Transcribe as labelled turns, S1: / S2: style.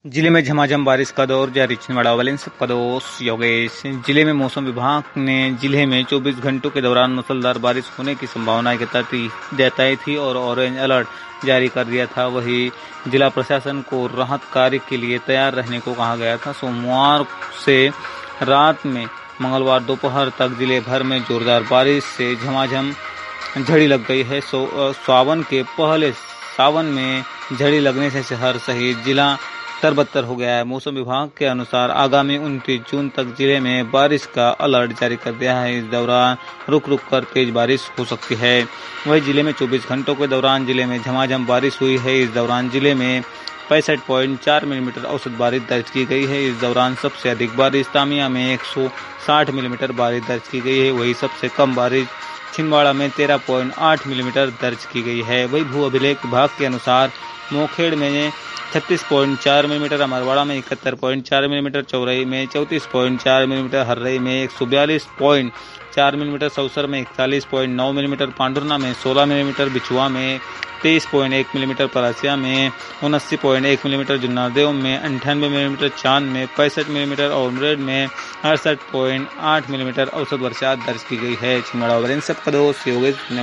S1: जिले में झमाझम बारिश का दौर जारी। छिंदवाड़ा वाले सबका दोस्त योगेश। जिले में मौसम विभाग ने जिले में 24 घंटों के दौरान मूसलाधार बारिश होने की संभावना जताई थी और ऑरेंज अलर्ट जारी कर दिया था। वहीं जिला प्रशासन को राहत कार्य के लिए तैयार रहने को कहा गया था। सोमवार से रात में मंगलवार दोपहर तक जिले भर में जोरदार बारिश से झमाझम झड़ी लग गई है। सावन के पहले सावन में झड़ी लगने से शहर सहित जिला तरबतर हो गया है। मौसम विभाग के अनुसार आगामी 29 जून तक जिले में बारिश का अलर्ट जारी कर दिया है। इस दौरान रुक रुक कर तेज बारिश हो सकती है। वहीं जिले में 24 घंटों के दौरान जिले में झमाझम बारिश हुई है। इस दौरान जिले में 65.4 मिलीमीटर औसत बारिश दर्ज की गई है। इस दौरान सबसे अधिक बारिश तामिया में 160 मिलीमीटर बारिश दर्ज की गई है। वहीं सबसे कम बारिश छिंदवाड़ा में 13.8 मिलीमीटर दर्ज की गई है। वहीं भू अभिलेख विभाग के अनुसार मोखेड़ में 36.4 मिलीमीटर, अमरवाड़ा में 71.4 मिलीमीटर, चौरई में 34.4 मिलीमीटर, हर्रई में 142.4 मिलीमीटर, सौसर में 41.9 मिलीमीटर, पांडुरना में 16 मिलीमीटर, बिछुआ में 23.1 मिलीमीटर, परासिया में 79.1 मिलीमीटर, जुन्नारदेव में 98 मिलीमीटर, चांद में 65 मिलीमीटर और उमरेड में 68.8 मिलीमीटर औसत वर्षा दर्ज की गई है। छिंदवाड़ा वाले सबका दोस्त योगेश।